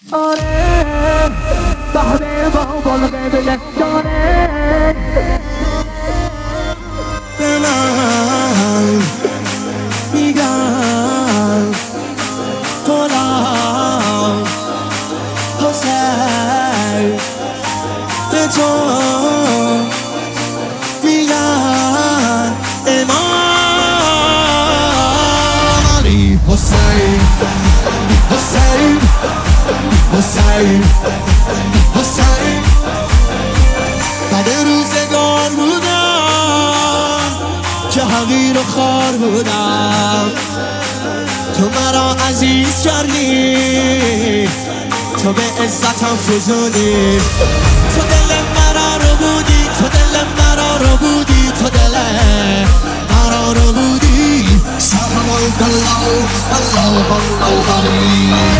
آره بهده با بالقه بله جانه به من میگن غلام حسین، به تو میگن امام علی حسین، حسین، حسین، حسین. بعد روزگار بودم که حقیر و خار بودم، تو مرا عزیز کردی، تو به عزتم فزونی، تو دل مرا رو بودی، تو دل مرا رو بودی، تو دل مرا رو بودی. سلام الله الله الله الله.